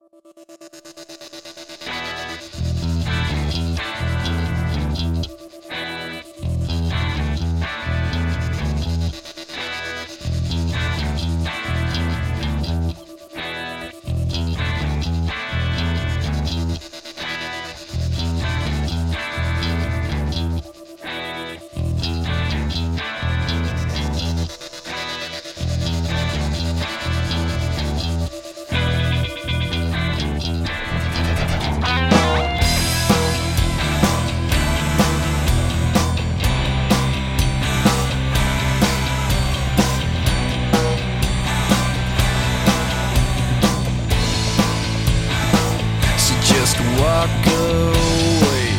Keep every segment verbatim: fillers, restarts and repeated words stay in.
Walk away.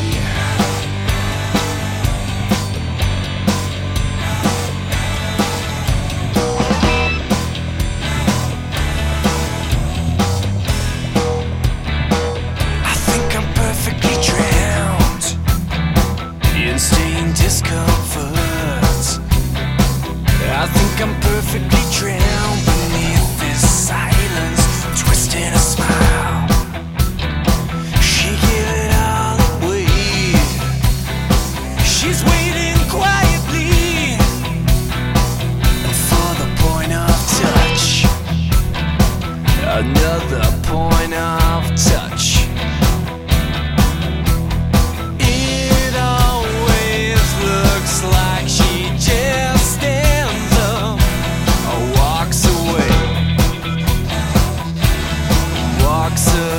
I think I'm perfectly drowned in staying discomfort. I think I'm perfectly drowned beneath this silence, twisting a smile. She's waiting quietly for the point of touch, another point of touch. It always looks like she just stands up or walks away, walks away.